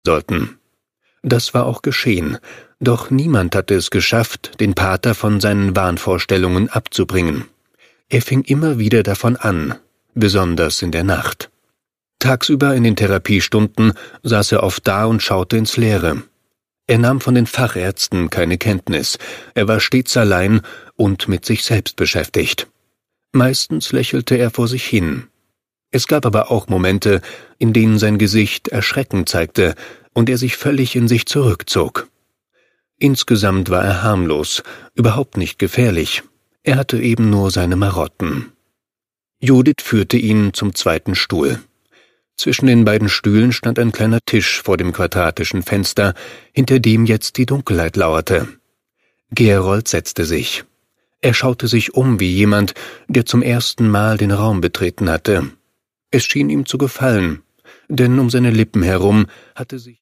sollten. Das war auch geschehen, doch niemand hatte es geschafft, den Pater von seinen Wahnvorstellungen abzubringen. Er fing immer wieder davon an, besonders in der Nacht. Tagsüber in den Therapiestunden saß er oft da und schaute ins Leere. Er nahm von den Fachärzten keine Kenntnis, er war stets allein und mit sich selbst beschäftigt. Meistens lächelte er vor sich hin. Es gab aber auch Momente, in denen sein Gesicht Erschrecken zeigte und er sich völlig in sich zurückzog. Insgesamt war er harmlos, überhaupt nicht gefährlich. Er hatte eben nur seine Marotten. Judith führte ihn zum zweiten Stuhl. Zwischen den beiden Stühlen stand ein kleiner Tisch vor dem quadratischen Fenster, hinter dem jetzt die Dunkelheit lauerte. Gerold setzte sich. Er schaute sich um wie jemand, der zum ersten Mal den Raum betreten hatte. Es schien ihm zu gefallen, denn um seine Lippen herum hatte sich